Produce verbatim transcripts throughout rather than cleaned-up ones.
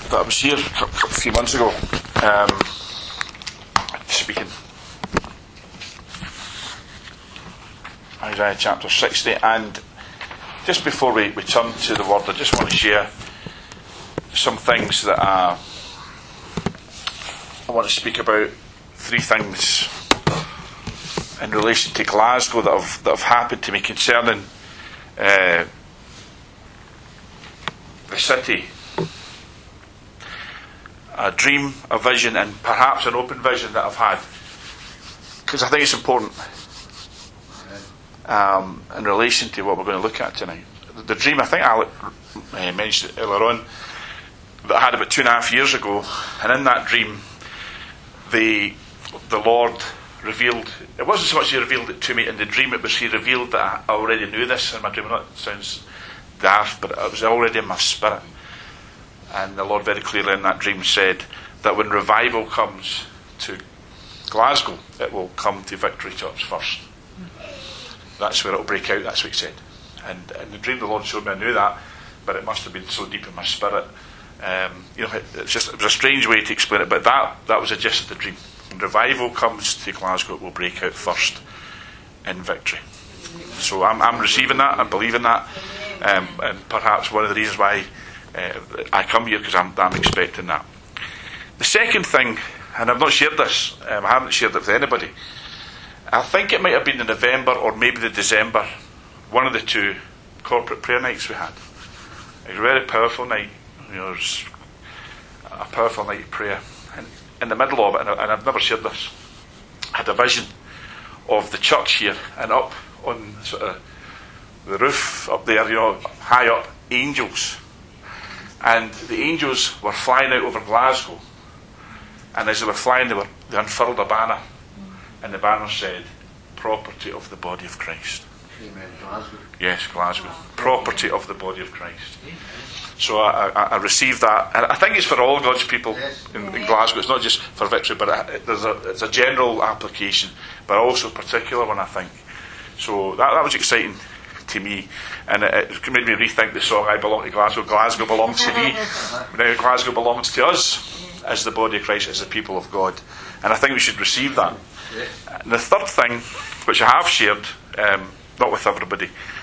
that I was here a, a few months ago, um, speaking. Isaiah chapter sixty, and just before we, we turn to the word, I just want to share some things that uh, I want to speak about. Three things in relation to Glasgow that have, that have happened to me concerning uh, the city. A dream, a vision, and perhaps an open vision that I've had, because I think it's important um, in relation to what we're going to look at tonight. The dream, I think Alec uh, mentioned it earlier on, that I had about two and a half years ago, and in that dream the the Lord revealed, it wasn't so much He revealed it to me in the dream, it was He revealed that I already knew this in my dream. It sounds daft, but it was already in my spirit. And the Lord very clearly in that dream said that when revival comes to Glasgow, it will come to Victory Church first. That's where it will break out, that's what He said. And in the dream the Lord showed me, I knew that, but it must have been so deep in my spirit. Um, you know, it, it's just, it was a strange way to explain it, but that, that was the gist of the dream. When revival comes to Glasgow, it will break out first in Victory. So I'm, I'm receiving that, I'm believing that, um, and perhaps one of the reasons why uh, I come here, because I'm, I'm expecting that. The second thing, and I've not shared this, um, I haven't shared it with anybody, I think it might have been in November or maybe the December, one of the two corporate prayer nights we had. It was a very powerful night. You know, it was a powerful night of prayer. And in the middle of it, and, I, and I've never shared this, I had a vision of the church here, and up on sort of the roof up there, you know, high up, angels. And the angels were flying out over Glasgow. And as they were flying, they, were, they unfurled a banner. And the banner said, "Property of the body of Christ." Amen. Glasgow. Yes, Glasgow. Property of the body of Christ. So I, I, I received that, and I think it's for all God's people in, in Glasgow. It's not just for Victory, but it, there's a, it's a general application, but also a particular one, I think. So that, that was exciting to me, and it, it made me rethink the song, "I belong to Glasgow, Glasgow belongs to me." Now Glasgow belongs to us as the body of Christ, as the people of God, and I think we should receive that. And the third thing, which I have shared, um, not with everybody,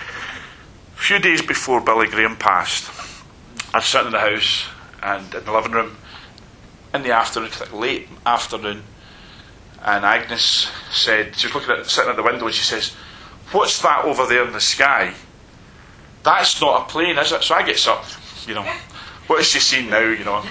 a few days before Billy Graham passed, I was sitting in the house and in the living room in the afternoon, late afternoon, and Agnes said, she was looking at sitting at the window, and she says, "What's that over there in the sky? That's not a plane, is it?" So I get up, you know, what is she seeing now, you know?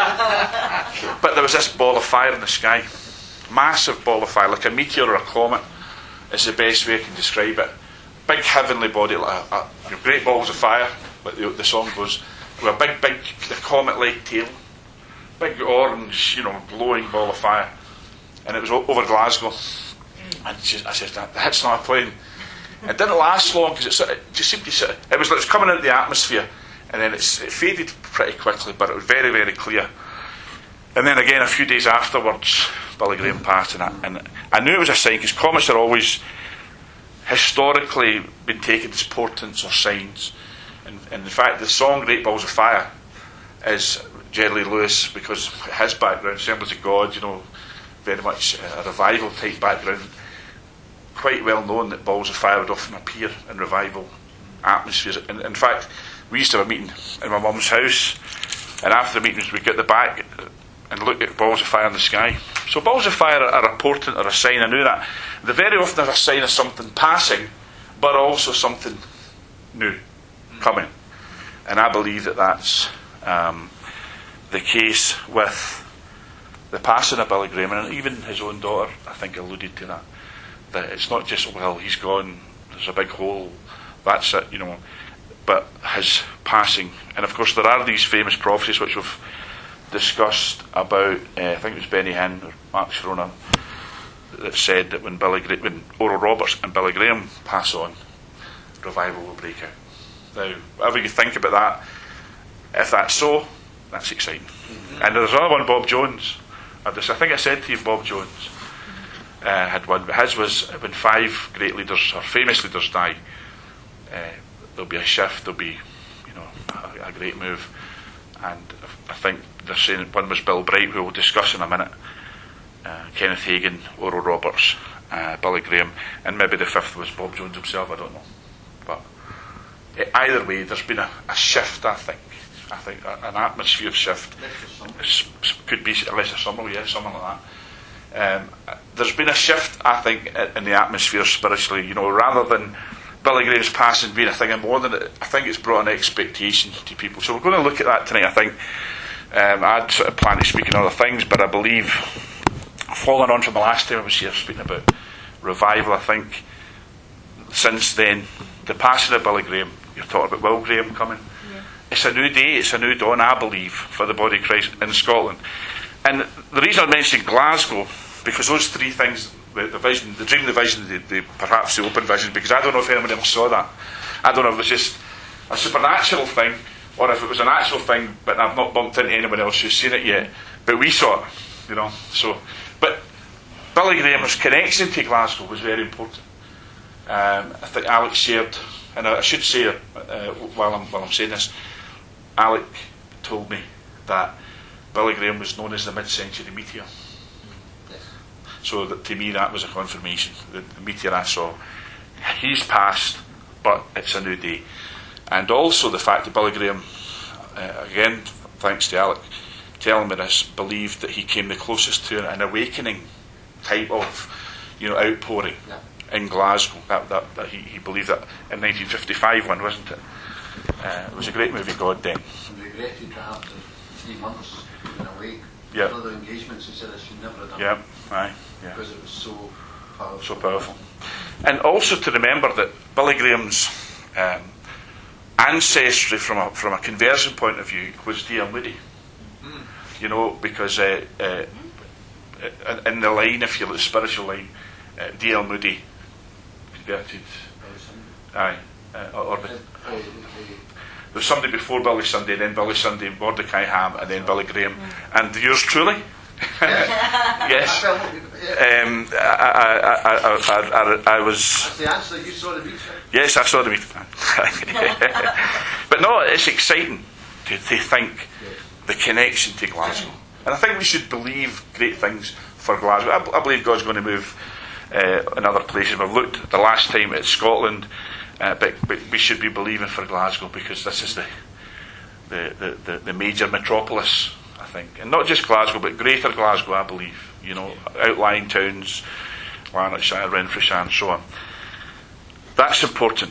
But there was this ball of fire in the sky, massive ball of fire, like a meteor or a comet is the best way I can describe it. Big heavenly body, like a, a, you know, great balls of fire, like the, the song goes, with a big, big comet-like tail, big orange, you know, glowing ball of fire, and it was o- over Glasgow. And she, I said, "That's not a plane." It didn't last long, because it, sort of, it just seemed to sort of, it was, it was coming into the atmosphere, and then it's, it faded pretty quickly, but it was very, very clear. And then again, a few days afterwards, Billy Graham passed, and I, and I knew it was a sign, because comets are always historically been taken as portents or signs. And, and in fact, the song "Great Balls of Fire" is Jerry Lee Lewis, because his background, Assemblies of God, you know, very much a revival type background, quite well known that balls of fire would often appear in revival atmospheres. And in fact, we used to have a meeting in my mum's house, and after the meetings we'd get the back and look at balls of fire in the sky. So balls of fire are a portent or a sign. I knew that. They very often are a sign of something passing, but also something new coming. And I believe that that's um, the case with the passing of Billy Graham, and even his own daughter, I think, alluded to that. That it's not just, well, he's gone, there's a big hole, that's it, you know, but his passing. And of course, there are these famous prophecies which we've discussed about, uh, I think it was Benny Hinn or Mark Sharona, that said that when Billy Gra- when Oral Roberts and Billy Graham pass on, revival will break out. Now, whatever you think about that, if that's so, that's exciting. Mm-hmm. And there's another one, Bob Jones. I, just, I think I said to you, Bob Jones uh, had one, but his was when five great leaders or famous leaders die, uh, there'll be a shift, there'll be, you know, a, a great move. and I think they're saying one was Bill Bright, who we'll discuss in a minute, uh, Kenneth Hagin, Oral Roberts, uh, Billy Graham, and maybe the fifth was Bob Jones himself, I don't know. But uh, either way, there's been a, a shift, I think. I think a, an atmosphere shift. Could be Lester Summerall, yeah, something like that. Um, there's been a shift, I think, in the atmosphere spiritually. You know, rather than Billy Graham's passing being a thing of more than it, I think it's brought an expectation to people. So we're going to look at that tonight. I think um, I'd sort of planned to speak on other things, but I believe, following on from the last time I was here speaking about revival, I think since then, the passing of Billy Graham, you're talking about Will Graham coming. Yeah. It's a new day, it's a new dawn, I believe, for the body of Christ in Scotland. And the reason I mentioned Glasgow, because those three things, the, the vision, the dream, the vision, the, the perhaps the open vision, because I don't know if anyone else saw that. I don't know if it was just a supernatural thing, or if it was a natural thing, but I've not bumped into anyone else who's seen it yet. But we saw it, you know. So, but Billy Graham's connection to Glasgow was very important. Um, I think Alec shared, and I should say it uh, while I'm while I'm saying this, Alec told me that Billy Graham was known as the mid-century meteor. Yes. So that, to me, that was a confirmation. The, the meteor I saw, he's passed, but it's a new day. And also the fact that Billy Graham, uh, again, thanks to Alec telling me this, believed that he came the closest to an awakening type of, you know, outpouring. Yeah. In Glasgow, that, that, that he, he believed that in nineteen fifty-five one, wasn't it? Uh, it was a great movie, God Then. And regretted to have the three months in a week. Yep. Other engagements, he said I should never have done. Yep. Aye. Yeah. Because it was so powerful. So powerful. And also to remember that Billy Graham's um, ancestry from a from a conversion point of view was D L Moody. Mm. You know, because uh, uh, in the line, if you look, the spiritual line, uh, D L Moody converted. Aye. Uh, or, or the, there was somebody before Billy Sunday, and then Billy Sunday, Mordecai Ham, and then Billy Graham, and yours truly. Yes. Um, I, I, I, I, I, I was. That's the answer. You saw the meeting. Yes, I saw the meeting. But no, it's exciting to, to think the connection to Glasgow, and I think we should believe great things for Glasgow. I, I believe God's going to move uh, in other places. We've looked the last time at Scotland. Uh, but, but we should be believing for Glasgow, because this is the the, the, the the major metropolis, I think, and not just Glasgow, but Greater Glasgow, I believe. You know, outlying towns, Lanarkshire, Renfrewshire, and so on. That's important,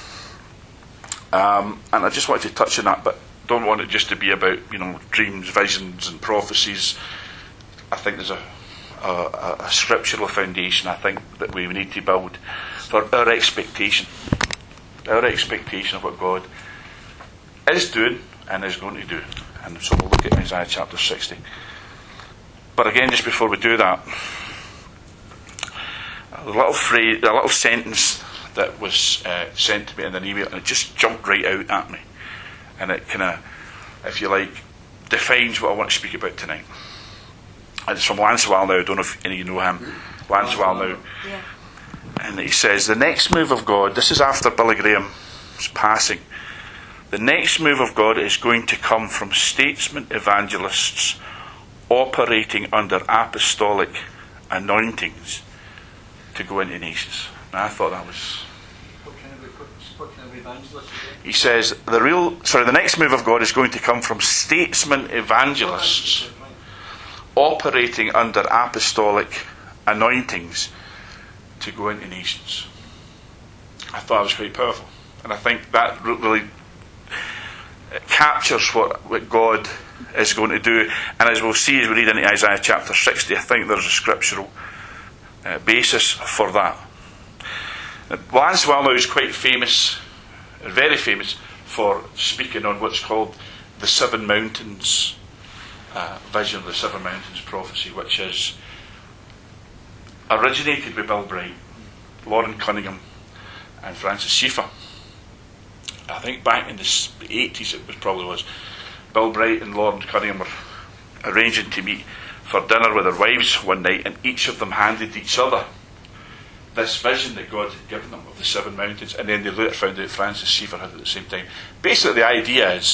um, and I just wanted to touch on that, but don't want it just to be about, you know, dreams, visions, and prophecies. I think there's a a, a scriptural foundation, I think, that we need to build for our expectation. Our expectation of what God is doing and is going to do. And so we'll look at Isaiah chapter sixty. But again, just before we do that, a little phrase, a little sentence that was uh, sent to me in an email, and it just jumped right out at me. And it kind of, if you like, defines what I want to speak about tonight. And it's from Lance Wallnow. I don't know if any of you know him. Lance Wallnow. Yeah. And he says, the next move of God, this is after Billy Graham's passing, the next move of God is going to come from statesmen evangelists operating under apostolic anointings to go into nations. Now, I thought that was... What kind of, what kind of evangelists again? He says, the real, sorry, the next move of God is going to come from statesmen evangelists operating under apostolic anointings to go into nations. I thought it was quite powerful, and I think that really captures what, what God is going to do. And as we'll see as we read into Isaiah chapter sixty, I think there's a scriptural uh, basis for that. Lance Wallnow is quite famous, very famous, for speaking on what's called the Seven Mountains uh, vision, the Seven Mountains prophecy, which is originated with Bill Bright, Lauren Cunningham, and Francis Schaeffer. I think back in the eighties it was probably was. Bill Bright and Lauren Cunningham were arranging to meet for dinner with their wives one night, and each of them handed each other this vision that God had given them of the Seven Mountains, and then they later found out Francis Schaeffer had it at the same time. Basically, the idea is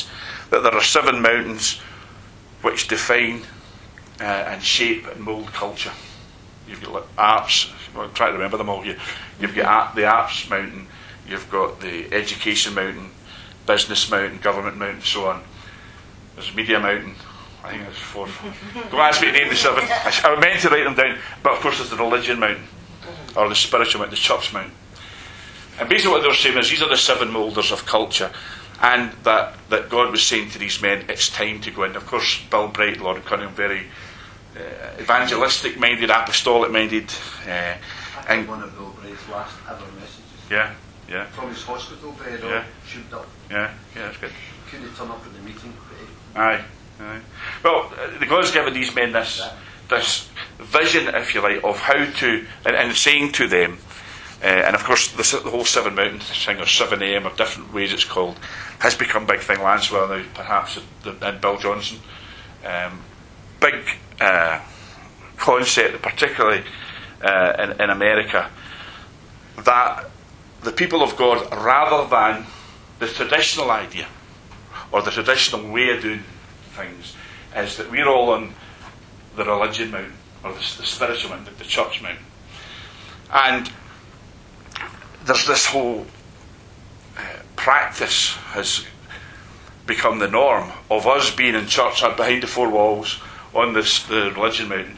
that there are seven mountains which define uh, and shape and mould culture. You've got like arts, I'm trying to remember them all here. You've got art, the arts mountain, you've got the education mountain, business mountain, government mountain, so on. There's media mountain. I think there's four. Don't ask me to name the seven. I, I meant to write them down. But of course there's the religion mountain, or the spiritual mountain, the church mountain. And basically what they're saying is these are the seven moulders of culture, and that, that God was saying to these men, it's time to go in. Of course, Bill Bright, Lord Cunningham, very uh, evangelistic minded, apostolic minded. Uh, I and think one of Bill Bright's last ever messages. Yeah, yeah. From his hospital bed, Yeah. or shoot up. Yeah, yeah, that's good. Couldn't turn up at the meeting. Aye, aye. Well, uh, God's given these men this this vision, if you like, of how to, and, and saying to them, uh, and of course the, the whole Seven Mountains thing, or seven A M, or different ways it's called, has become a big thing. Lancewell now, perhaps, and Bill Johnson. Um, big uh, concept, particularly uh, in, in America, that the people of God, rather than the traditional idea, or the traditional way of doing things, is that we're all on the religion mountain, or the, the spiritual mountain, the church mountain. And there's this whole uh, practice has become the norm of us being in church behind the four walls on this the religion mountain.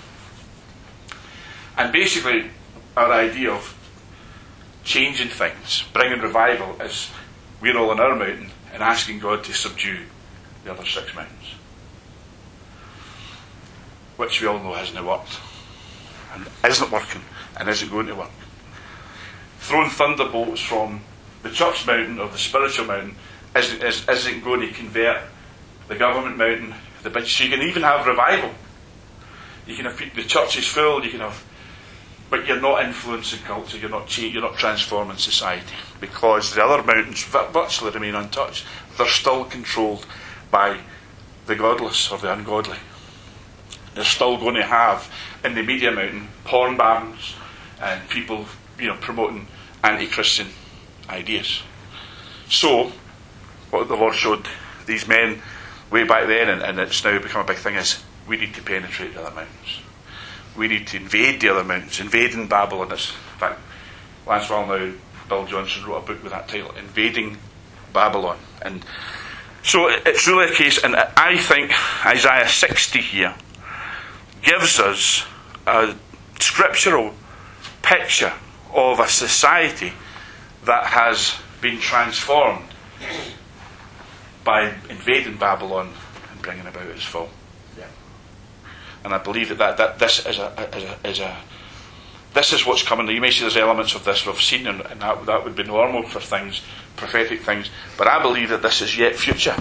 And basically our idea of changing things, bringing revival, is we're all on our mountain and asking God to subdue the other six mountains, which we all know hasn't worked, and isn't working, and isn't going to work. Throwing thunderbolts from the church mountain or the spiritual mountain isn't, is, isn't going to convert the government mountain. The big, you can even have revival. You can have the church is full. You can have, but you're not influencing culture. You're not you're not transforming society, because the other mountains virtually remain untouched. They're still controlled by the godless or the ungodly. They're still going to have in the media mountain porn barons and people, you know, promoting anti-Christian ideas. So, what the Lord showed these men way back then, and, and it's now become a big thing, is we need to penetrate the other mountains. We need to invade the other mountains. Invading Babylon is, in fact, Lancewell now, Bill Johnson wrote a book with that title, Invading Babylon. And so it's really a case, and I think Isaiah sixty here gives us a scriptural picture of a society that has been transformed by invading Babylon and bringing about its fall. Yeah. And I believe that, that, that this is a, is a is a this is what's coming. You may see there's elements of this we've seen, and, and that that would be normal for things, prophetic things. But I believe that this is yet future,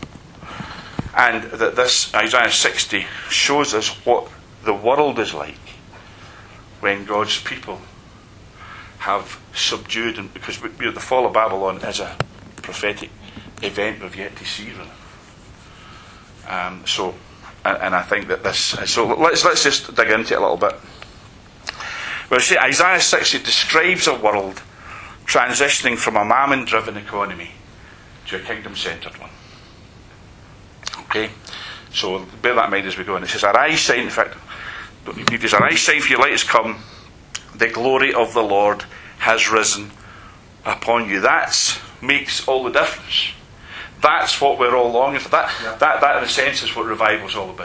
and that this Isaiah sixty shows us what the world is like when God's people have subdued, and because we, we, the fall of Babylon is a prophetic event we've yet to see, really. Um, so, and, and I think that this. So let's let's just dig into it a little bit. Well, see, Isaiah sixty describes a world transitioning from a mammon-driven economy to a kingdom-centred one. Okay, so bear that in mind as we go on. It says, "Arise, shine." In fact, don't need this. "Arise, shine, for your light has come. The glory of the Lord has risen upon you." That makes all the difference. That's what we're all longing for. That, yeah. that, that, in a sense, is what revival is all about.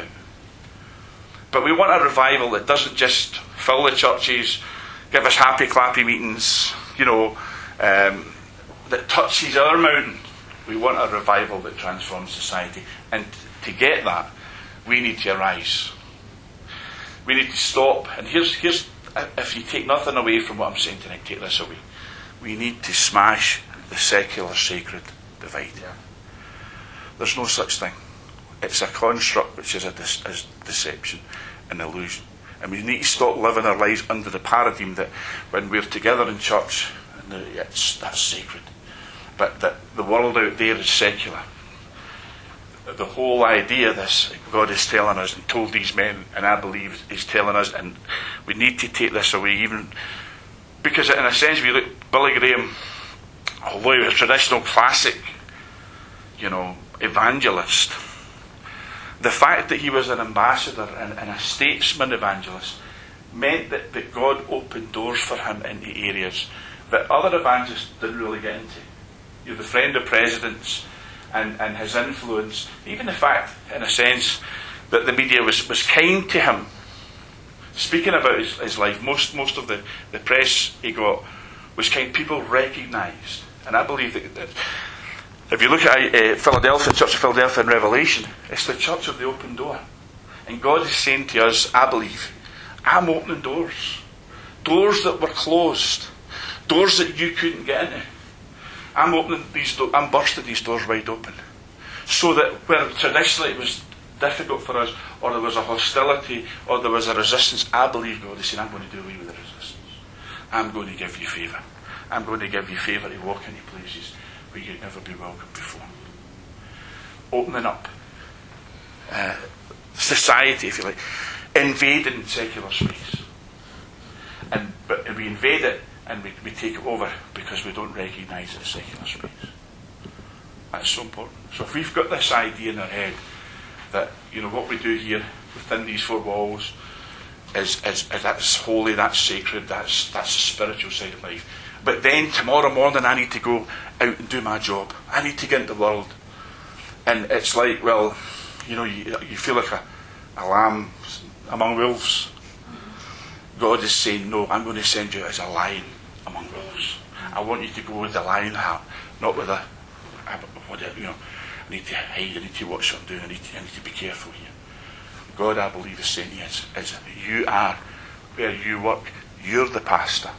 But we want a revival that doesn't just fill the churches, give us happy, clappy meetings, you know, um, that touches our mountain. We want a revival that transforms society. And to get that, we need to arise. We need to stop. And here's, here's if you take nothing away from what I'm saying tonight, take this away. We need to smash the secular sacred divide. Yeah. There's no such thing. It's a construct which is a dis- is deception, an illusion. And we need to stop living our lives under the paradigm that when we're together in church, and it's, that's sacred. But that the world out there is secular. The whole idea of this, God is telling us and told these men, and I believe He's telling us, and we need to take this away, even because in a sense, we look Billy Graham, although he was a traditional classic, you know, evangelist. The fact that he was an ambassador and, and a statesman evangelist meant that, that God opened doors for him into areas that other evangelists didn't really get into. You're the friend of presidents, and, and his influence, even the fact, in a sense, that the media was, was kind to him. Speaking about his, his life, most most of the, the press he got was kind. People recognised, and I believe that, that if you look at uh, Philadelphia, Church of Philadelphia in Revelation, it's the church of the open door. And God is saying to us, I believe, I'm opening doors. Doors that were closed. Doors that you couldn't get into. I'm opening these do- I'm bursting these doors wide open. So that where traditionally it was difficult for us, or there was a hostility, or there was a resistance, I believe God is saying, I'm going to do away with the resistance. I'm going to give you favour. I'm going to give you favour to walk into places where you'd never be welcome before. Opening up uh, society, if you like, invading secular space. And but and we invade it and we, we take it over because we don't recognise it as secular space. That's so important. So if we've got this idea in our head that, you know, what we do here within these four walls is, is, is that's holy, that's sacred, that's that's the spiritual side of life. But then tomorrow morning I need to go out and do my job. I need to get into the world. And it's like, well, you know, you, you feel like a, a lamb among wolves. God is saying, no, I'm going to send you as a lion among wolves. I want you to go with the lion heart, not with a, a what, you know, I need to hide, I need to watch what I'm doing, I need to, I need to be careful here. God, I believe, is saying is, is you are where you work, you're the pastor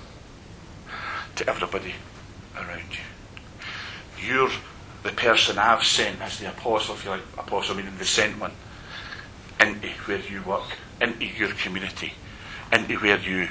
to everybody around you. You're the person I've sent as the apostle, if you like, apostle meaning the sent one, into where you work, into your community, into where you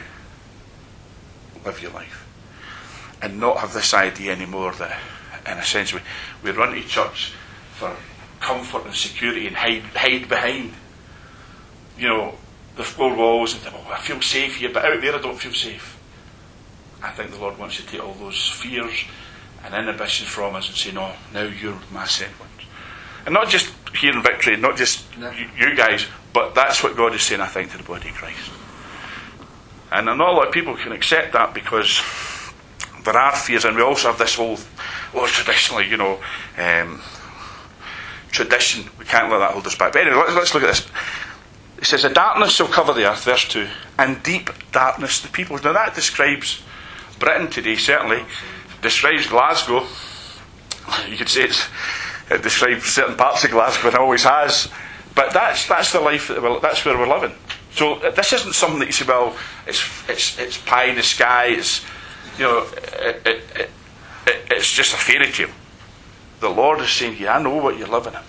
live your life. And not have this idea anymore that, in a sense, we, we run to church for comfort and security and hide, hide behind, you know, the four walls and think, oh, I feel safe here, but out there I don't feel safe. I think the Lord wants to take all those fears and inhibition from us and say, no, now you're my sent ones. And not just here in Victory, not just no. you, you guys, but that's what God is saying, I think, to the body of Christ. And not a lot of people can accept that because there are fears, and we also have this whole, well, traditionally, you know, um, tradition, we can't let that hold us back. But anyway, let's, let's look at this. It says, the darkness shall cover the earth, verse two, and deep darkness the people. Now that describes Britain today, certainly. Describes Glasgow. You could say it's, it describes certain parts of Glasgow, and it always has. But that's that's the life, that we're, that's where we're living. So uh, this isn't something that you say, well, it's it's it's pie in the sky, it's, you know, it, it, it, it, it's just a fairy tale. The Lord is saying here, I know what you're living in.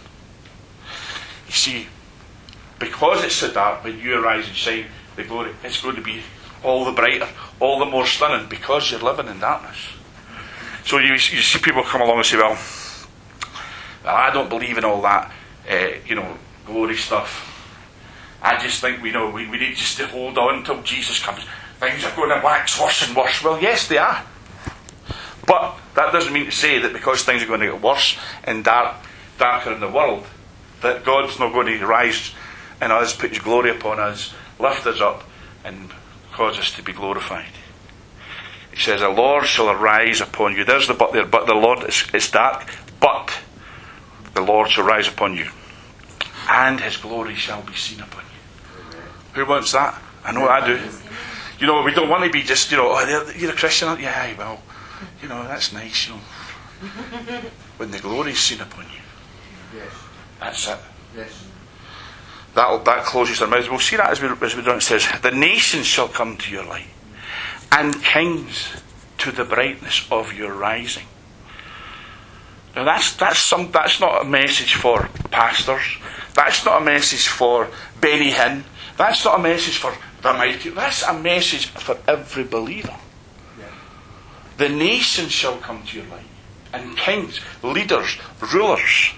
You see, because it's so dark, when you arise and shine, the glory, it's going to be all the brighter, all the more stunning, because you're living in darkness. So you, you see people come along and say, well, well I don't believe in all that, uh, you know, glory stuff. I just think we know we, we need just to hold on until Jesus comes. Things are going to wax worse and worse. Well, yes, they are. But that doesn't mean to say that because things are going to get worse and dark, darker in the world, that God's not going to rise in us, put His glory upon us, lift us up, and cause us to be glorified. He says, the Lord shall arise upon you. There's the but there. But the Lord, it's, it's dark, but the Lord shall rise upon you, and His glory shall be seen upon you. Who wants that? I know I do. You know, we don't want to be just, you know, oh, you're a Christian, aren't you? Yeah, well, you know, that's nice, you know. When the glory is seen upon you. Yes. That's it. Yes. That that closes our mouths. We'll see that as we as we do. It says, the nations shall come to your light, and kings to the brightness of your rising. Now that's that's some that's not a message for pastors. That's not a message for Benny Hinn. That's not a message for the mighty. That's a message for every believer. Yeah. The nations shall come to your light, and kings, leaders, rulers.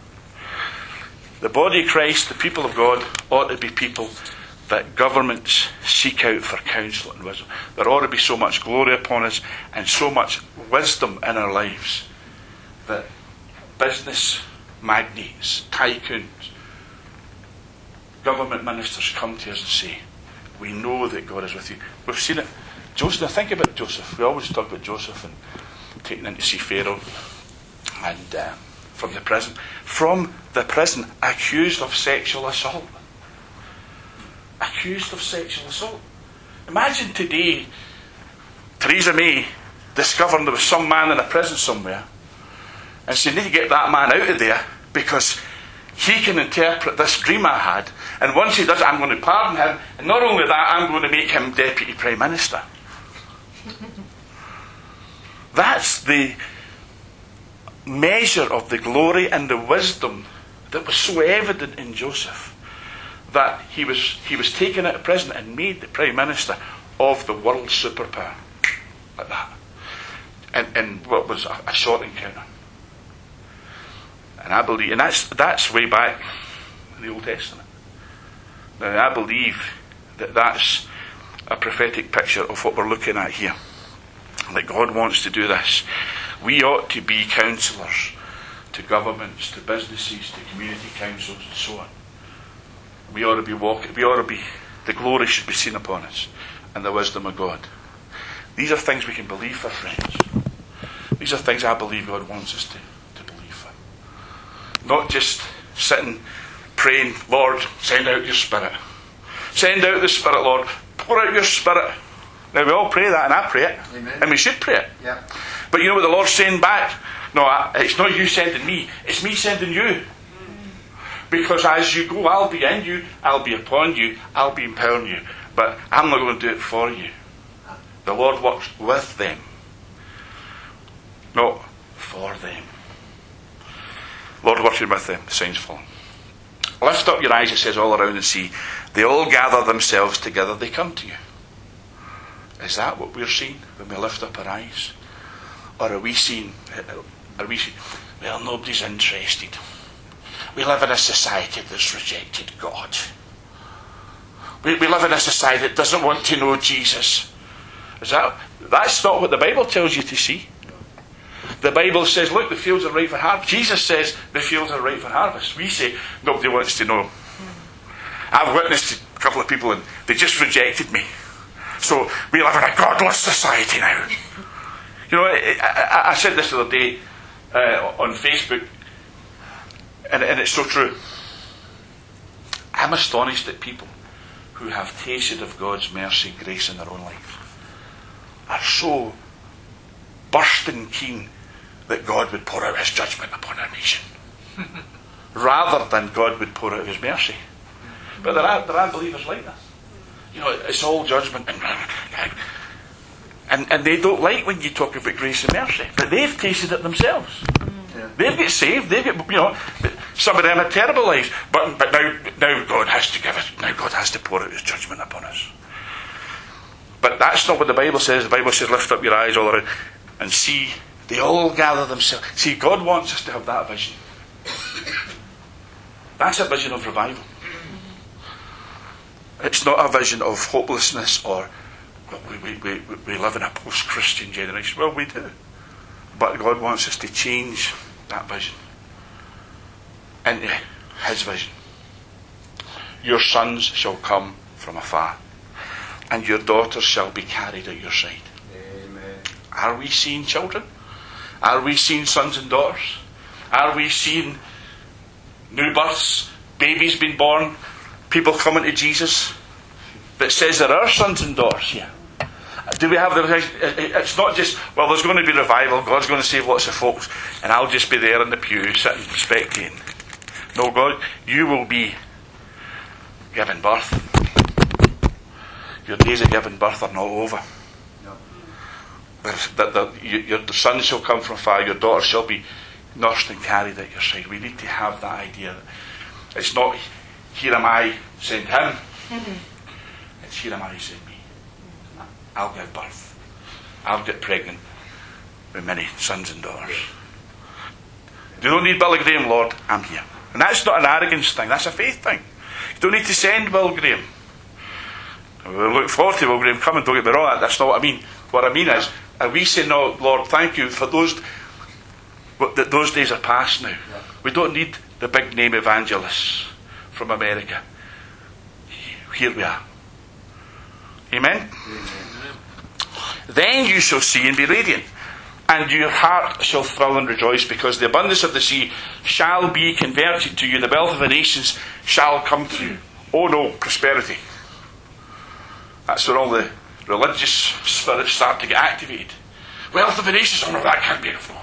The body of Christ, the people of God, ought to be people that governments seek out for counsel and wisdom. There ought to be so much glory upon us and so much wisdom in our lives that business magnates, tycoons, government ministers come to us and say, we know that God is with you. We've seen it. Joseph, now think about Joseph. We always talk about Joseph and taking in to see Pharaoh and uh, from the prison. From the prison, accused of sexual assault. Accused of sexual assault. Imagine today, Theresa May discovering there was some man in a prison somewhere and saying, need to get that man out of there because he can interpret this dream I had, and once he does it, I'm going to pardon him, and not only that, I'm going to make him Deputy Prime Minister. That's the measure of the glory and the wisdom that was so evident in Joseph, that he was he was taken out of prison and made the Prime Minister of the world superpower. Like that. And, and what was a, a short encounter. And I believe, and that's that's way back in the Old Testament. Now I believe that that's a prophetic picture of what we're looking at here. That God wants to do this. We ought to be counsellors to governments, to businesses, to community councils, and so on. We ought to be walking. We ought to be. The glory should be seen upon us, and the wisdom of God. These are things we can believe for, friends. These are things I believe God wants us to, to believe for. Not just sitting, praying, Lord, send out your Spirit. Send out the Spirit, Lord. Pour out your Spirit. Now we all pray that, and I pray it. Amen. And we should pray it. Yeah. But you know what the Lord's saying back? No, I, it's not you sending me. It's me sending you. Because as you go, I'll be in you, I'll be upon you, I'll be empowering you. But I'm not going to do it for you. The Lord works with them, not for them. Lord working with them, the signs follow. Lift up your eyes, it says, all around and see. They all gather themselves together, they come to you. Is that what we're seeing when we lift up our eyes? Or are we seeing, are we seeing, well, nobody's interested. We live in a society that's rejected God. We, we live in a society that doesn't want to know Jesus. Is that, that's not what the Bible tells you to see. The Bible says, look, the fields are ripe for harvest. Jesus says the fields are ripe for harvest. We say, nobody wants to know. I've witnessed a couple of people and they just rejected me. So we live in a godless society now. You know, I, I, I said this the other day uh, on Facebook, and, and it's so true. I'm astonished at people who have tasted of God's mercy and grace in their own life are so bursting keen that God would pour out his judgment upon our nation rather than God would pour out his mercy. But there are, there are believers like this. You know, it's all judgment. And, and they don't like when you talk about grace and mercy. But they've tasted it themselves. Yeah. They've got saved. They've got, you know, some of them had terrible lives. But, but now, now God has to give us, now God has to pour out his judgment upon us. But that's not what the Bible says. The Bible says, lift up your eyes all around and see. They all gather themselves. See, God wants us to have that vision. That's a vision of revival. It's not a vision of hopelessness or well, we, we, we, we live in a post-Christian generation. Well, we do. But God wants us to change that vision into his vision. Your sons shall come from afar, and your daughters shall be carried at your side. Amen. Are we seeing children? Are we seeing sons and daughters? Are we seeing new births, babies being born, people coming to Jesus? That says there are sons and daughters here. Do we have the... It's not just, well, there's going to be revival, God's going to save lots of folks, and I'll just be there in the pew sitting spectating. No, God, you will be giving birth. Your days of giving birth are not over. No. The, the, the, your, the sons shall come from far, your daughters shall be nursed and carried at your side. We need to have that idea that it's not, here am I, send him. Mm-hmm. It's here am I, send me. I'll give birth. I'll get pregnant with many sons and daughters. You don't need Billy Graham, Lord, I'm here. And that's not an arrogance thing, that's a faith thing. You don't need to send Bill Graham. We look forward to Bill Graham coming, don't get me wrong, that's not what I mean. What I mean is, are we saying, no, Lord, thank you for those, those days are past now. We don't need the big name evangelists from America. Here we are. Amen? Amen? Then you shall see and be radiant, and your heart shall thrill and rejoice, because the abundance of the sea shall be converted to you. The wealth of the nations shall come to you. Oh no, prosperity. That's where all the religious spirits start to get activated. Wealth of the nations, oh no, that can't be of God.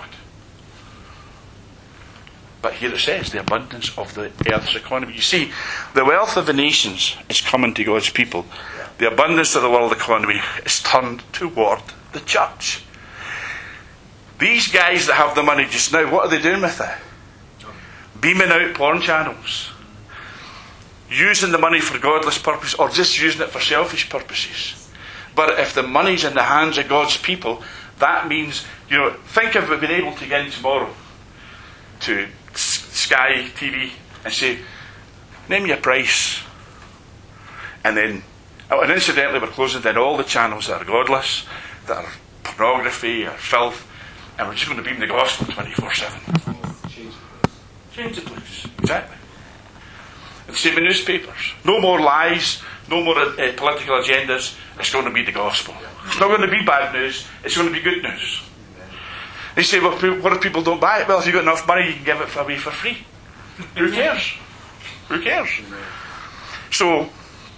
But here it says, the abundance of the earth's economy. You see, the wealth of the nations is coming to God's people. The abundance of the world economy is turned toward the church. These guys that have the money just now, what are they doing with it? Beaming out porn channels. Using the money for godless purposes, or just using it for selfish purposes. But if the money's in the hands of God's people, that means, you know, think of it being able to get in tomorrow to Sky T V and say, name your price. And then, oh, and incidentally, we're closing down all the channels that are godless, that are pornography or filth, and we're just going to beam the gospel twenty-four seven. Change the place. Exactly. And same in newspapers. No more lies, no more uh, political agendas. It's going to be the gospel. It's not going to be bad news, it's going to be good news. They say, well, what if people don't buy it? Well, if you've got enough money, you can give it away for free. Who cares? Who cares? So,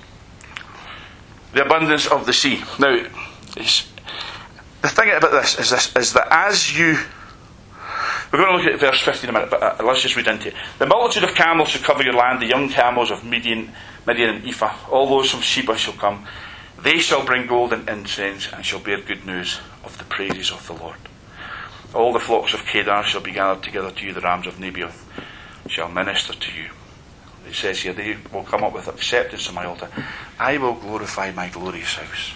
the abundance of the sea. Now, it's, the thing about this is this is that as you, we're going to look at verse fifteen in a minute, but uh, let's just read into it. The multitude of camels shall cover your land, the young camels of Midian, Midian and Ephah, all those from Sheba shall come. They shall bring gold and incense, and shall bear good news of the praises of the Lord. All the flocks of Kedar shall be gathered together to you, the rams of Nebaioth shall minister to you. It says here, they will come up with acceptance of my altar. I will glorify my glorious house.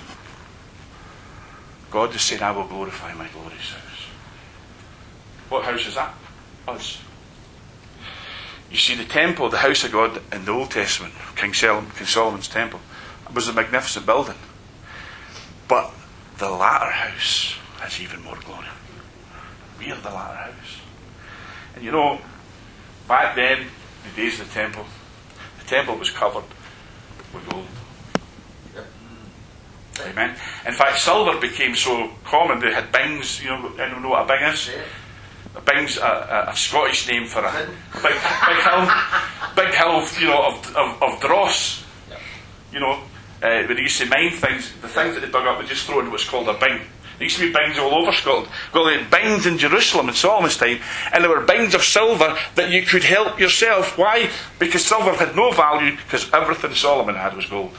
God is saying, I will glorify my glorious house. What house is that? Us. You see, the temple, the house of God in the Old Testament, King Solomon, King Solomon's temple, was a magnificent building. But the latter house has even more glory. We are the latter house. And you know, back then, the days of the temple, the temple was covered with gold. Yep. Amen. In fact, silver became so common. They had bings. You know, anyone know what a bing is? Yeah. A bing's a, a, a Scottish name for a big, big hill, big hill, you know, of of, of dross. Yep. You know, uh, when they used to mine things, the things that they dug up, they just throw in what's called a bing. There used to be bings all over Scotland. Well, they had bings in Jerusalem in Solomon's time, and there were bings of silver that you could help yourself. Why? Because silver had no value, because everything Solomon had was gold.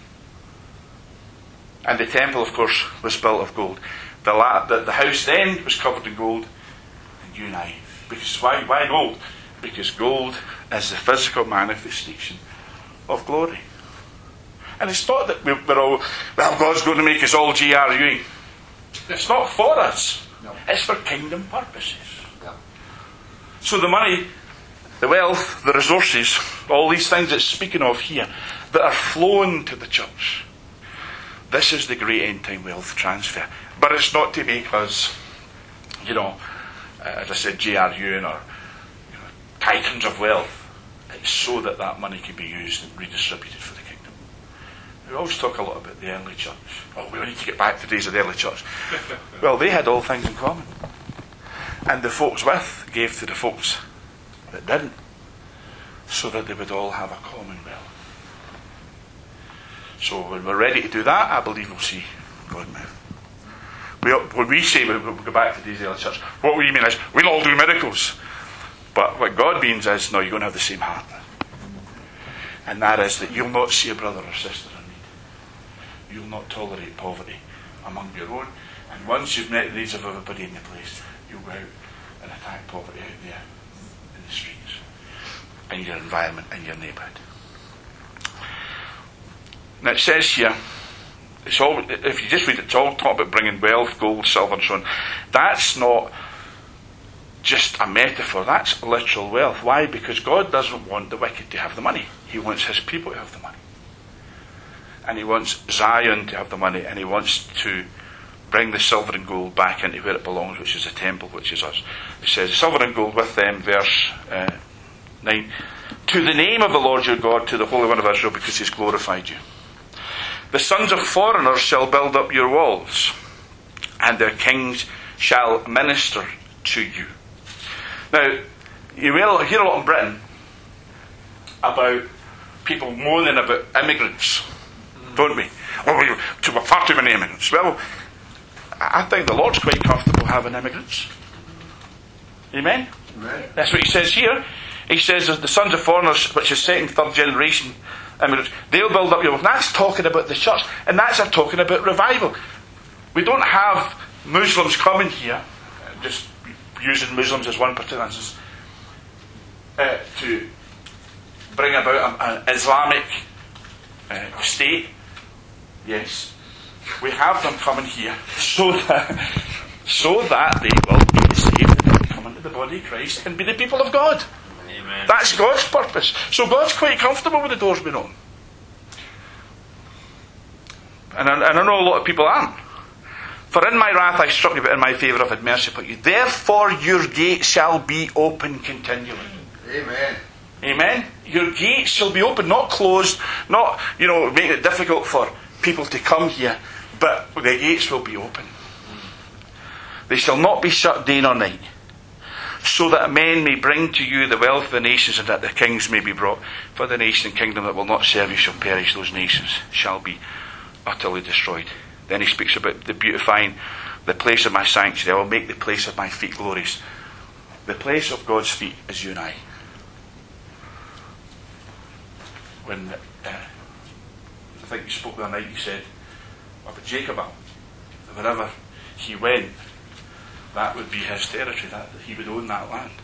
And the temple, of course, was built of gold. The, la- the, the house then was covered in gold, and you and I. Because why, why gold? Because gold is the physical manifestation of glory. And it's not that we're all, well, God's going to make us all G R U. It's not for us. No. It's for kingdom purposes. No. So the money, the wealth, the resources, all these things it's speaking of here, that are flowing to the church. This is the great end time wealth transfer. But it's not to make us, you know, uh, as I said, J R U or you know, titans of wealth. It's so that that money can be used and redistributed for the kingdom. We always talk a lot about the early church. Oh, we need to get back to the days of the early church. Well, they had all things in common. And the folks with gave to the folks that didn't, so that they would all have a common wealth. So when we're ready to do that, I believe we'll see God move. We, when we say we'll go back to the days of the early church, what we mean is we'll all do miracles. But what God means is, no, you're going to have the same heart. And that is that you'll not see a brother or sister in need. You'll not tolerate poverty among your own. And once you've met the needs of everybody in the place, you'll go out and attack poverty out there in the streets, in your environment, in your neighbourhood. Now it says here, it's all, if you just read it, it's all talk about bringing wealth, gold, silver and so on. That's not just a metaphor, that's literal wealth. Why? Because God doesn't want the wicked to have the money. He wants his people to have the money. And he wants Zion to have the money, and he wants to bring the silver and gold back into where it belongs, which is the temple, which is us. It says, silver and gold with them, verse uh, nine, to the name of the Lord your God, to the Holy One of Israel, because he's glorified you. The sons of foreigners shall build up your walls, and their kings shall minister to you. Now, you will hear a lot in Britain about people moaning about immigrants, don't we? Oh, we to far too many immigrants. Well, I think the Lord's quite comfortable having immigrants. Amen? Right. That's what he says here. He says that the sons of foreigners, which is second, third generation immigrants, they'll build up your walls. That's talking about the church, and that's a talking about revival. We don't have Muslims coming here, just using Muslims as one particular instance, uh, to bring about an Islamic uh, state. Yes, we have them coming here so that so that they will be saved and come into the body of Christ and be the people of God. Amen. That's God's purpose. So God's quite comfortable with the doors being open. And I, and I know a lot of people aren't. For in my wrath I struck you, but in my favour I've had mercy upon you. Therefore your gates shall be open continually. Amen. Amen? Your gates shall be open, not closed, not, you know, making it difficult for people to come here, but the gates will be open. They shall not be shut day nor night, so that men may bring to you the wealth of the nations, and that the kings may be brought. For the nation and kingdom that will not serve you shall perish. Those nations shall be utterly destroyed. Then he speaks about the beautifying the place of my sanctuary. I will make the place of my feet glorious. The place of God's feet is you and I. When uh, I think you spoke the other night, you said about Jacob, wherever he went, that would be his territory, that he would own that land.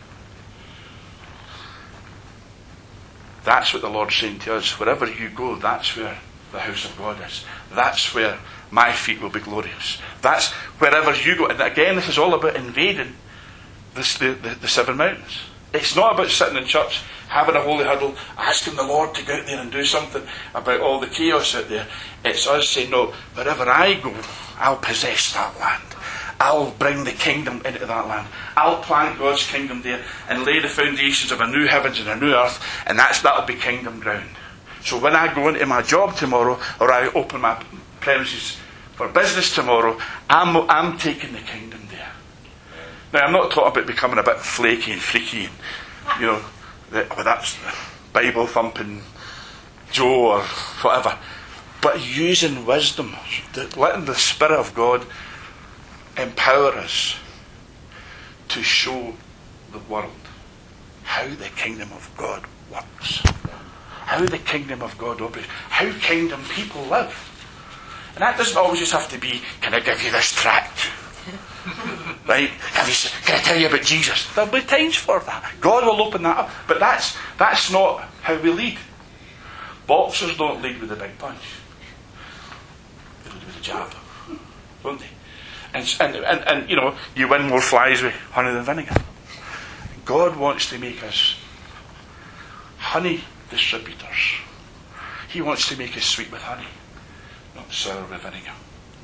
That's what the Lord's saying to us. Wherever you go, that's where the house of God is. That's where my feet will be glorious. That's wherever you go. And again, this is all about invading this, the, the, the seven mountains. It's not about sitting in church, having a holy huddle, asking the Lord to go out there and do something about all the chaos out there. It's us saying, no, wherever I go, I'll possess that land. I'll bring the kingdom into that land. I'll plant God's kingdom there and lay the foundations of a new heavens and a new earth, and that's that'll be kingdom ground. So when I go into my job tomorrow, or I open my premises for business tomorrow, I'm, I'm taking the kingdom there. Now, I'm not talking about becoming a bit flaky and freaky, and, you know, that, well, that's Bible thumping Joe or whatever. But using wisdom, letting the Spirit of God empower us to show the world how the kingdom of God works, how the kingdom of God operates, how kingdom people live. And that doesn't always just have to be, can I give you this tract? Right? Can, you, can I tell you about Jesus? There'll be times for that. God will open that up. But that's that's not how we lead. Boxers don't lead with a big punch. They lead with a jab. Don't they? And, and, and, and, you know, you win more flies with honey than vinegar. God wants to make us honey distributors. He wants to make us sweet with honey, not sour with vinegar.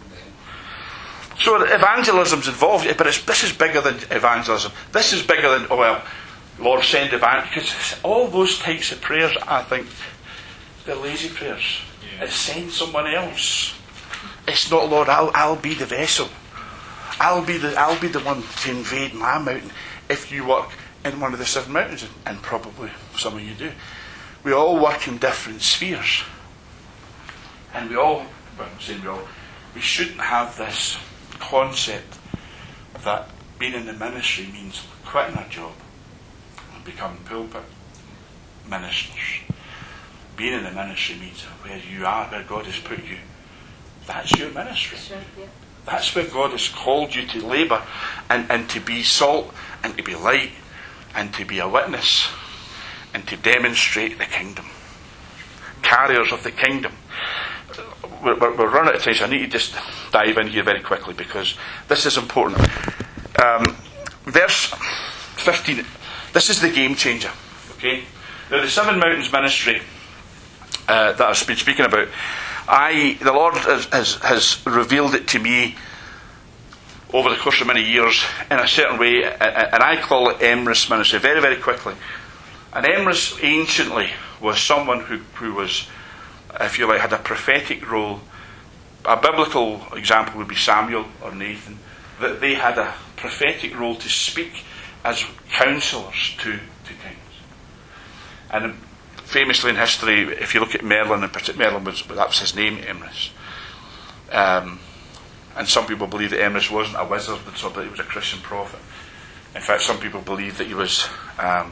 So evangelism's involved, but it's, this is bigger than evangelism. This is bigger than, oh well, Lord send evangelism. Because all those types of prayers, I think, they're lazy prayers. Yeah. It's send someone else. It's not, Lord, I'll, I'll be the vessel. I'll be the I'll be the one to invade my mountain if you work in one of the seven mountains, and probably some of you do. We all work in different spheres. And we all, well, I'm saying we all, we shouldn't have this concept that being in the ministry means quitting our job and becoming pulpit ministers. Being in the ministry means where you are, where God has put you, that's your ministry. Sure, yeah. That's where God has called you to labour and, and to be salt and to be light and to be a witness and to demonstrate the kingdom. Carriers of the kingdom. We're, we're, we're running out of time, so I need to just dive in here very quickly because this is important. Um, verse fifteen. This is the game changer. Okay? Now, the Seven Mountains ministry uh, that I've been speaking about, I the Lord has, has, has revealed it to me over the course of many years in a certain way, and I call it Emrys ministry, very, very quickly. And Emrys anciently was someone who, who was, if you like, had a prophetic role. A biblical example would be Samuel or Nathan, that they had a prophetic role to speak as counsellors to, to kings. And famously in history, if you look at Merlin, in particular, Merlin was, that was his name, Emrys. Um, and some people believe that Emrys wasn't a wizard, and so that he was a Christian prophet. In fact, some people believe that he was um,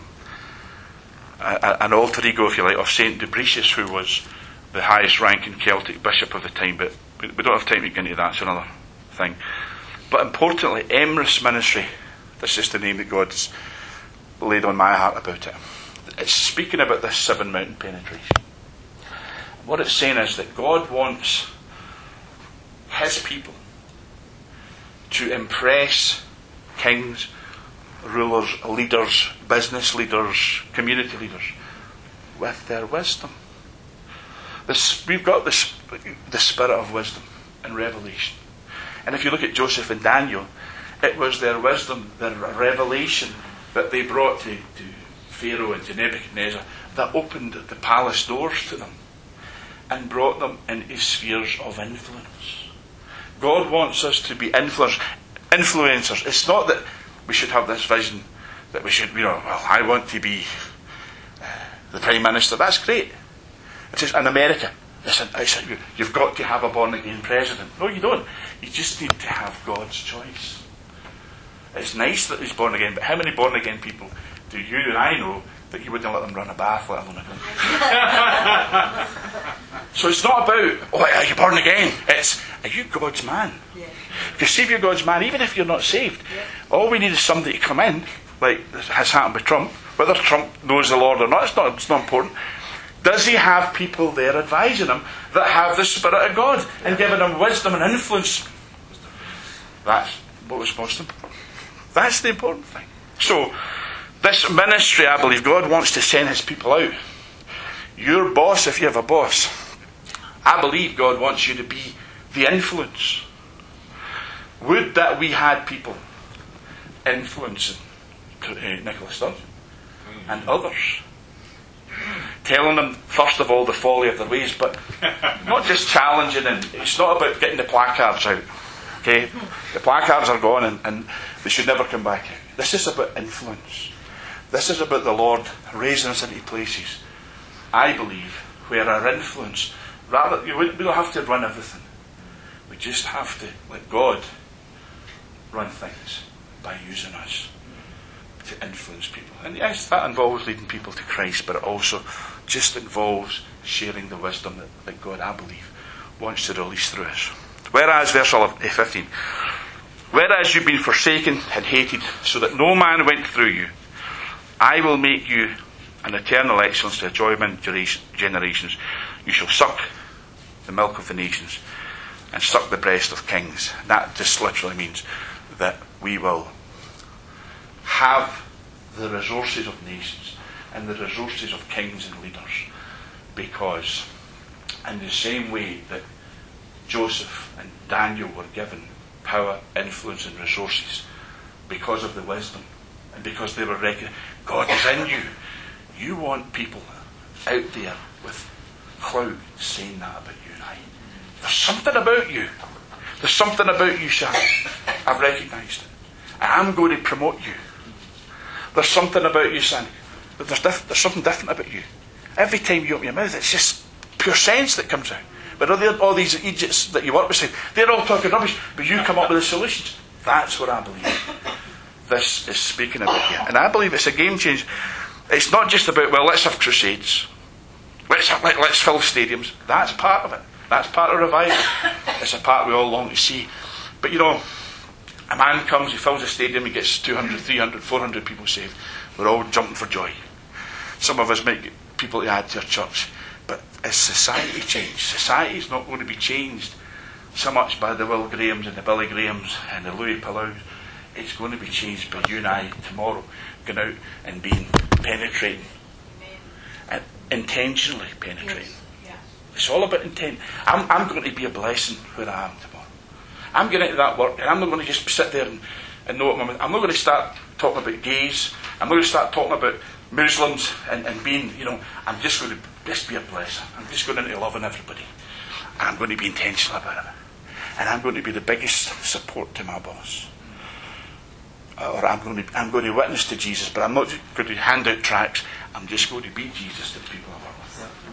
a, a, an alter ego, if you like, of Saint Dubricius, who was the highest ranking Celtic bishop of the time. But we, we don't have time to get into that, it's another thing. But importantly, Emrys ministry, that's just the name that God's laid on my heart about it. It's speaking about this seven mountain penetration. What it's saying is that God wants His people to impress kings, rulers, leaders, business leaders, community leaders with their wisdom. This, we've got this, the spirit of wisdom and revelation. And if you look at Joseph and Daniel, it was their wisdom, their revelation that they brought to, to Pharaoh and to Nebuchadnezzar that opened the palace doors to them and brought them into spheres of influence. God wants us to be influencers. Influencers. It's not that we should have this vision that we should, you know, well, I want to be uh, the Prime Minister. That's great. It says in America, listen, you've got to have a born-again president. No, you don't. You just need to have God's choice. It's nice that he's born again, but how many born-again people do you and I know that you wouldn't let them run a bath, let alone a gun? So it's not about, oh, are you born again? It's, are you God's man? Yeah. Because see if you're God's man, even if you're not saved, yeah. all we need is somebody to come in, like has happened with Trump. Whether Trump knows the Lord or not, it's not, it's not important. Does he have people there advising him that have the Spirit of God and giving him wisdom and influence? That's what was most important. That's the important thing. So, this ministry, I believe, God wants to send His people out. Your boss, if you have a boss, I believe God wants you to be the influence. Would that we had people influencing uh, Nicola Sturgeon and others, telling them, first of all, the folly of their ways, but not just challenging them. It's not about getting the placards out. Okay? The placards are gone and, and they should never come back out. This is about influence. This is about the Lord raising us into places, I believe, where our influence, rather, we don't have to run everything. We just have to let God run things by using us to influence people. And yes, that involves leading people to Christ, but it also just involves sharing the wisdom that, that God, I believe, wants to release through us. Whereas, verse fifteen, whereas you've been forsaken and hated, so that no man went through you, I will make you an eternal excellence to enjoy generations. You shall suck the milk of the nations and suck the breast of kings. That just literally means that we will have the resources of nations and the resources of kings and leaders, because in the same way that Joseph and Daniel were given power, influence and resources because of the wisdom and because they were recognized, God is in you. You want people out there with clout saying that about you and I. There's something about you. There's something about you, Sam. I've recognised it. And I'm going to promote you. There's something about you, son. But there's, diff- there's something different about you. Every time you open your mouth, it's just pure sense that comes out. But all, all these Egypts that you work with, they're all talking rubbish, but you come up with the solutions. That's what I believe this is speaking about here. And I believe it's a game changer. It's not just about, well, let's have crusades. Let's, have, let, let's fill stadiums. That's part of it. That's part of revival. It's a part we all long to see. But you know, a man comes, he fills a stadium, he gets two hundred, three hundred, four hundred people saved. We're all jumping for joy. Some of us might get people to add to our church. But as society changes, society is not going to be changed so much by the Will Grahams and the Billy Grahams and the Louis Palau. It's going to be changed by you and I tomorrow going out and being penetrating. Amen. And intentionally penetrating. Yes. Yeah. It's all about intent. I'm, I'm going to be a blessing where I am tomorrow. I'm getting into that work, and I'm not going to just sit there and, and know what I'm, I'm not going to start talking about gays. I'm not going to start talking about Muslims and, and being, you know, I'm just going to just be a blessing. I'm just going into loving everybody. And I'm going to be intentional about it. And I'm going to be the biggest support to my boss. Or I'm going to I'm going to witness to Jesus, but I'm not going to hand out tracts. I'm just going to be Jesus to the people I work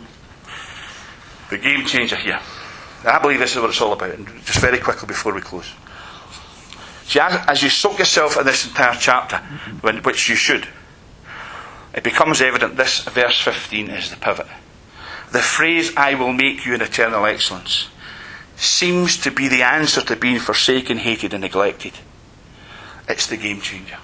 with. The game changer here. I believe this is what it's all about. And just very quickly before we close. See, as you soak yourself in this entire chapter, which you should, it becomes evident this verse fifteen is the pivot. The phrase, I will make you an eternal excellence, seems to be the answer to being forsaken, hated and neglected. It's the game changer.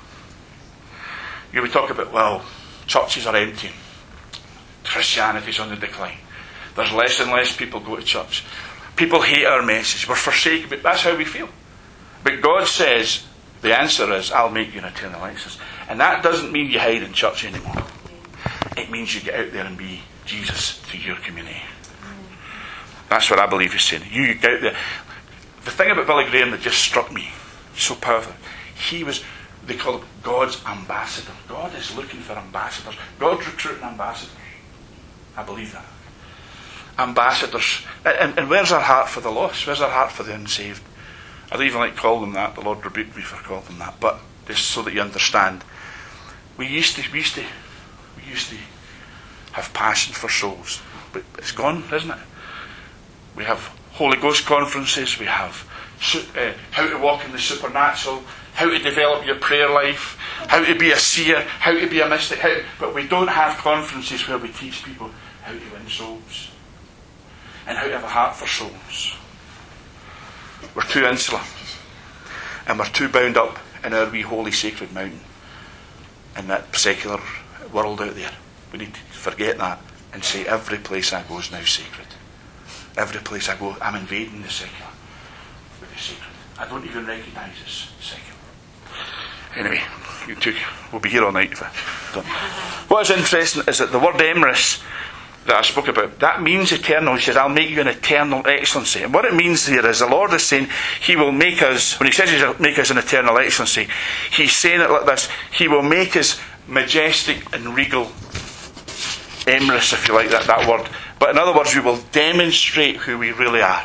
You would talk about, well, churches are empty. Christianity's on the decline. There's less and less people go to church. People hate our message. We're forsaken, but that's how we feel. But God says, the answer is, I'll make you an eternal excellence. And that doesn't mean you hide in church anymore. It means you get out there and be Jesus to your community. That's what I believe he's saying. You get out there. The thing about Billy Graham that just struck me so powerful, he was, they call him God's ambassador. God is looking for ambassadors. God's recruiting ambassadors. I believe that. Ambassadors. And, and where's our heart for the lost? Where's our heart for the unsaved? I don't even like to call them that. The Lord rebuked me for calling them that. But just so that you understand, we used to, we used to, we used to have passion for souls, but it's gone, isn't it? We have Holy Ghost conferences. We have uh, how to walk in the supernatural, how to develop your prayer life, how to be a seer, how to be a mystic. How, but we don't have conferences where we teach people how to win souls and how to have a heart for souls. We're too insular, and we're too bound up in our wee holy sacred mountain in that secular world out there. We need to forget that and say every place I go is now sacred. Every place I go, I'm invading the secular with the sacred. I don't even recognise it's secular. Anyway, you two will be here all night if I don't. What is interesting is that the word emeris that I spoke about, that means eternal. He says, I'll make you an eternal excellency. And what it means here is the Lord is saying He will make us, when He says He'll make us an eternal excellency, He's saying it like this: He will make us majestic and regal emeris, if you like that, that word. But in other words, we will demonstrate who we really are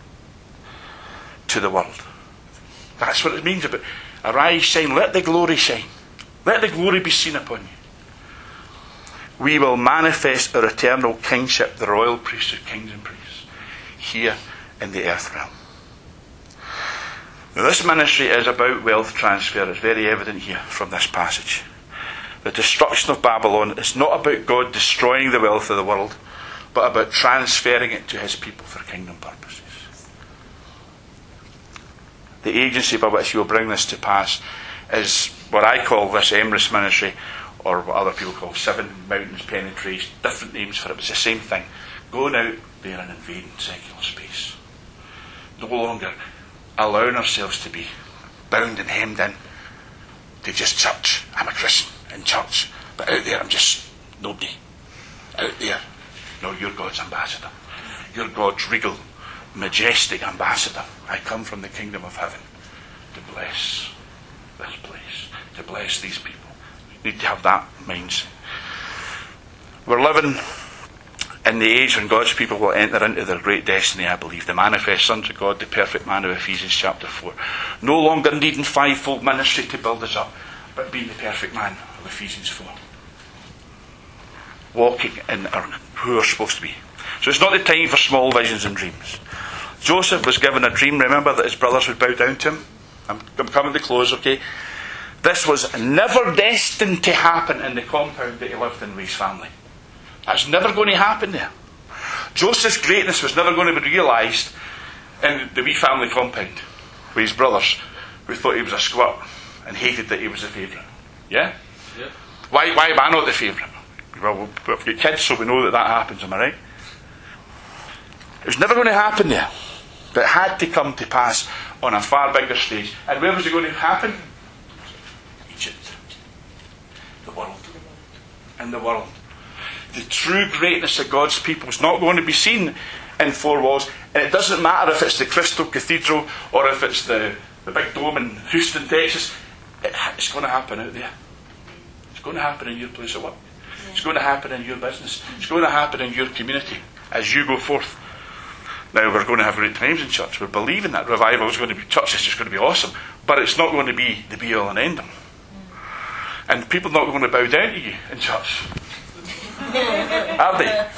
to the world. That's what it means about arise, shine, let the glory shine. Let the glory be seen upon you. We will manifest our eternal kingship, the royal priesthood, kings and priests, here in the earth realm. Now, this ministry is about wealth transfer. It's very evident here from this passage. The destruction of Babylon is not about God destroying the wealth of the world, but about transferring it to His people for kingdom purposes. The agency by which He will bring this to pass is what I call this emeris ministry, or what other people call seven mountains penetration. Different names for it. It's the same thing. Going out there and invading secular space. No longer allowing ourselves to be bound and hemmed in to just church. I'm a Christian in church, but out there I'm just nobody. Out there, no, you're God's ambassador. You're God's regal, majestic ambassador. I come from the kingdom of heaven to bless this place, to bless these people. We need to have that mindset. We're living in the age when God's people will enter into their great destiny, I believe. The manifest sons of God, the perfect man of Ephesians chapter four. No longer needing fivefold ministry to build us up, but being the perfect man of Ephesians four. Walking in our, who we're supposed to be. So it's not the time for small visions and dreams. Joseph was given a dream, remember, that his brothers would bow down to him. I'm, I'm coming to close, okay? This was never destined to happen in the compound that he lived in with his family. That's never going to happen there. Joseph's greatness was never going to be realised in the wee family compound with his brothers, who thought he was a squirt and hated that he was the favourite. Yeah? Yeah. Why, why am I not the favourite? Well, we've got kids, so we know that that happens, am I right? It was never going to happen there. But it had to come to pass on a far bigger stage. And where was it going to happen? Egypt. The world. In the world. The true greatness of God's people is not going to be seen in four walls. And it doesn't matter if it's the Crystal Cathedral or if it's the, the big dome in Houston, Texas. It, it's going to happen out there. It's going to happen in your place of work. It's going to happen in your business. It's going to happen in your community as you go forth. Now, we're going to have great times in church. We're believing that revival is going to be, church is just going to be awesome. But it's not going to be the be all and end all. And people are not going to bow down to you in church. Are they?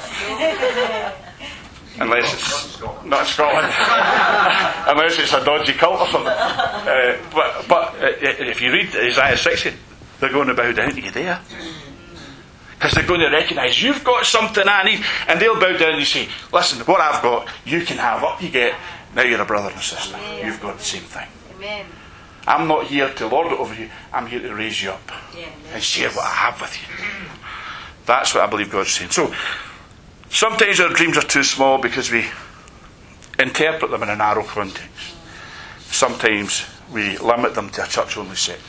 Unless it's not Scotland. Unless it's a dodgy cult or something. Uh, but but uh, if you read Isaiah sixty, they're going to bow down to you there. Because they're going to recognise you've got something I need. And they'll bow down and say, listen, what I've got, you can have. Up you get. Now you're a brother and a sister. Amen. You've got the same thing. Amen. I'm not here to lord it over you. I'm here to raise you up. Yeah, and share what I have with you. That's what I believe God's saying. So, sometimes our dreams are too small because we interpret them in a narrow context. Sometimes we limit them to a church-only setting.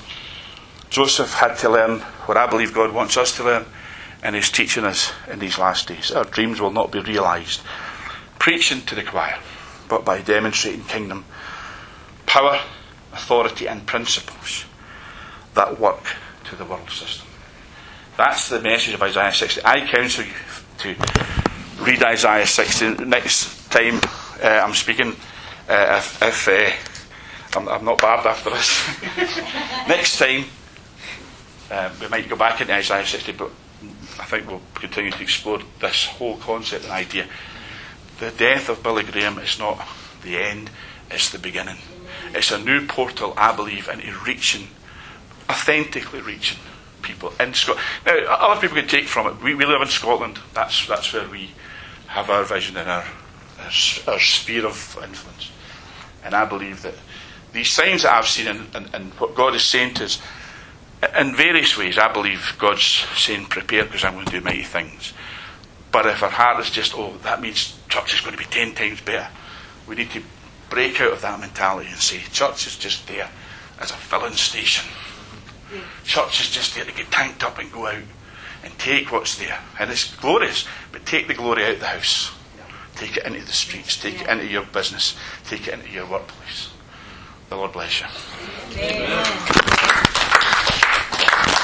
Joseph had to learn what I believe God wants us to learn, and He's teaching us in these last days. Our dreams will not be realised preaching to the choir, but by demonstrating kingdom power, authority and principles that work to the world system. That's the message of Isaiah sixty. I counsel you to read Isaiah sixty. Next time uh, I'm speaking, uh, if, if uh, I'm, I'm not barred after this, next time uh, we might go back into Isaiah sixty, but I think we'll continue to explore this whole concept and idea. The death of Billy Graham is not the end, it's the beginning. It's a new portal, I believe, into reaching, authentically reaching people in Scotland. Now, other people can take from it. We, we live in Scotland. That's that's where we have our vision and our, our, our sphere of influence. And I believe that these signs that I've seen and, and, and what God is saying to us, in various ways, I believe God's saying, prepare because I'm going to do mighty things. But if our heart is just, oh, that means church is going to be ten times better, we need to break out of that mentality and say, church is just there as a filling station. Church is just there to get tanked up and go out and take what's there. And it's glorious, but take the glory out of the house. Take it into the streets. Take it into your business. Take it into your workplace. The Lord bless you. Amen.